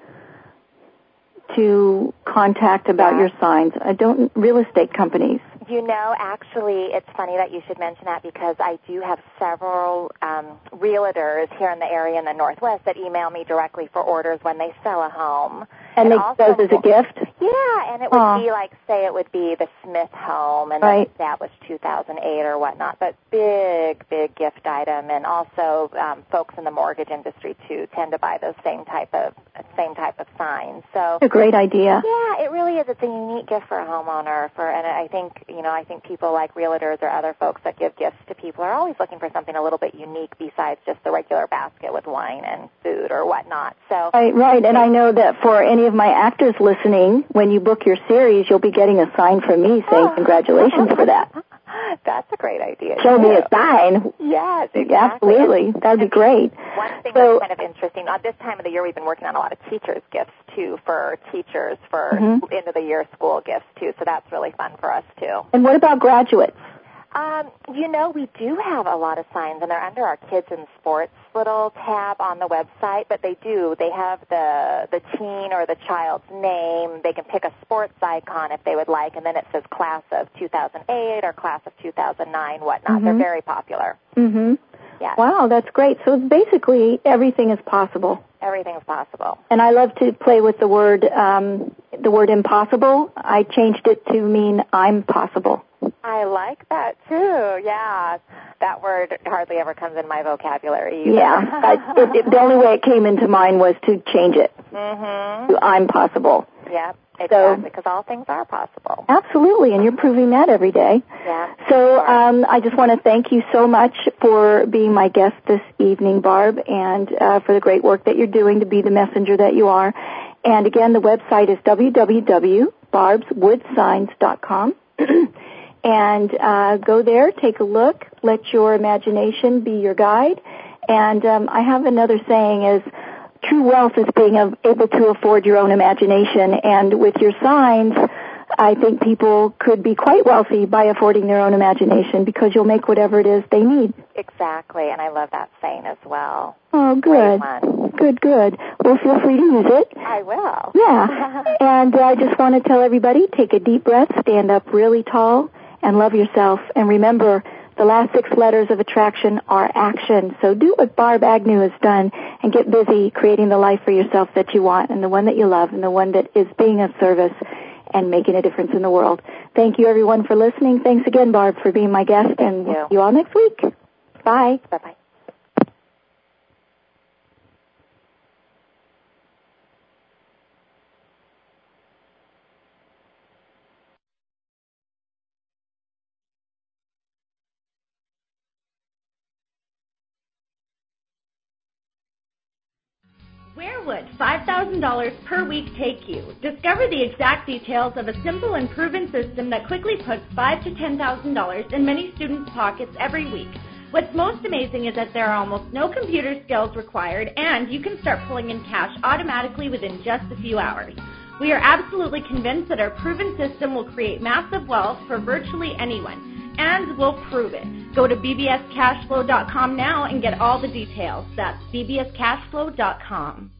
to contact about yeah. your signs. I don't, real estate companies. You know, actually, it's funny that you should mention that because I do have several um, realtors here in the area in the Northwest that email me directly for orders when they sell a home. And, and they also, those as a gift? Yeah, and it would Aww. be like, say it would be the Smith home and right. then established two thousand eight or whatnot, but big, big gift item. And also um, folks in the mortgage industry, too, tend to buy those same type of same type of signs. So a great idea. Yeah, it really is. It's a unique gift for a homeowner. For And I think, you know, I think people like realtors or other folks that give gifts to people are always looking for something a little bit unique besides just the regular basket with wine and food or whatnot. So Right, right. And I know that for any of my actors listening, when you book your series, you'll be getting a sign from me saying congratulations for that. That's a great idea. Show me a sign. Yes, exactly. Absolutely. That would be great. One thing so, that's kind of interesting, at this time of the year we've been working on a lot of teachers' gifts, too, for teachers, for mm-hmm. end-of-the-year school gifts, too, so that's really fun for us, too. And what about graduates? Um, you know, we do have a lot of signs, and they're under our Kids in Sports little tab on the website, but they do. They have the the teen or the child's name. They can pick a sports icon if they would like, and then it says class of two thousand eight or class of two thousand nine, whatnot. Mm-hmm. They're very popular. Mm-hmm. Yes. Wow, that's great. So basically everything is possible. Everything is possible. And I love to play with the word, um, the word impossible. I changed it to mean I'm possible. I like that, too, yeah. That word hardly ever comes in my vocabulary either. Yeah, I, it, it, the only way it came into mind was to change it mm-hmm. to I'm possible. Yep, exactly, because so, all things are possible. Absolutely, and you're proving that every day. Yeah. So um, I just want to thank you so much for being my guest this evening, Barb, and uh, for the great work that you're doing to be the messenger that you are. And again, the website is w w w dot barbs wood signs dot com. And uh, go there, take a look, let your imagination be your guide. And um, I have another saying is, true wealth is being able to afford your own imagination. And with your signs, I think people could be quite wealthy by affording their own imagination because you'll make whatever it is they need. Exactly, and I love that saying as well. Oh, good. Good, good. Well, feel free to use it. I will. Yeah. And uh, I just want to tell everybody, take a deep breath, stand up really tall, and love yourself. And remember, the last six letters of attraction are action. So do what Barb Agnew has done and get busy creating the life for yourself that you want and the one that you love and the one that is being of service and making a difference in the world. Thank you, everyone, for listening. Thanks again, Barb, for being my guest. Thank and you. we'll see you all next week. Bye. Bye-bye. Where would five thousand dollars per week take you? Discover the exact details of a simple and proven system that quickly puts five thousand to ten thousand dollars in many students' pockets every week. What's most amazing is that there are almost no computer skills required, and you can start pulling in cash automatically within just a few hours. We are absolutely convinced that our proven system will create massive wealth for virtually anyone, and we'll prove it. Go to b b s cash flow dot com now and get all the details. That's b b s cash flow dot com.